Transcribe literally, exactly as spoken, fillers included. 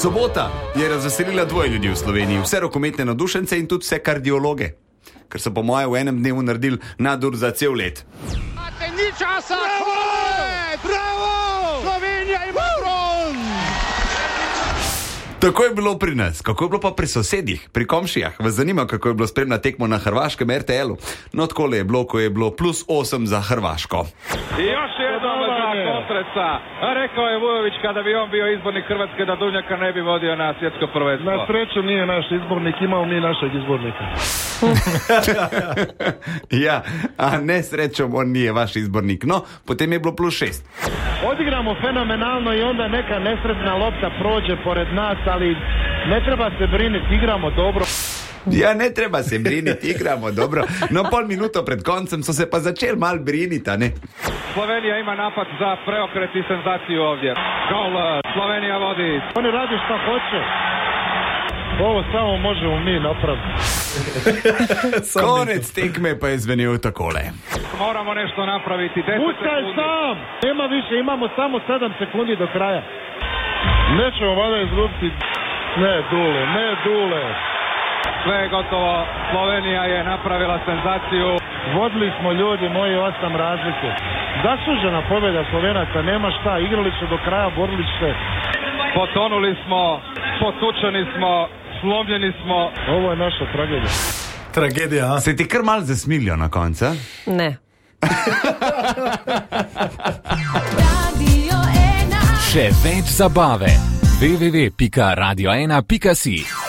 Sobota je razveselila dvoje ljudi v Sloveniji, vse rokometne navdušence in tudi vse kardiologe, ker so po moje v enem dnevu naredili nadur za cel let. Ni časa! Bravo! Bravo! Slovenija ima bron! Tako je bilo pri nas, kako je bilo pa pri sosedih, pri komšijah. Vas zanima, kako je bilo spremna tekmo na hrvaškem er te elu? No, takole je bilo, ko je bilo plus osem za Hrvaško. Još jednom za Kontreca. Rekao je Vujović kada bi on bio izbornik Hrvatske da Dunjaka ne bi vodio na svjetsko prvenstvo. Na sreću nije naš izbornik, imao mi našeg izbornika. Ja, a ne srećom, on nije vaš izbornik. No, potem je bilo plus šest. Odigramo fenomenalno i onda neka nesretna lopta prođe pored nas, ali ne treba se briniti, igramo dobro. Ja, ne treba se briniti, igramo dobro. No, pol minuto pred koncem so se pa začeli mal briniti, ne? Slovenija ima napad za preokret i senzaciju ovdje. Gol, Slovenija vodi. Oni radi šta hoće. Ovo samo možemo mi napraviti. Konec tekme pa je zvenel takole. Moramo nešto napraviti. Pucaj sam! Nema više, imamo samo sedam sekundi do kraja. Nećemo vada izgubiti. Ne, Dule, ne, Dule. Sve je gotovo. Slovenija je napravila senzaciju. Vodili smo ljudi moji osam razlike. Zaslužena pobjeda Slovenaca, nema šta. Igrali su do kraja, borili se. Potonuli smo, potučeni smo, slomljeni smo. Ovo je naša tragedija. Tragedija, a? Se ti kar mal zasmiljo na konca? Ne. Še več zabave. w w w pika radio ena pika si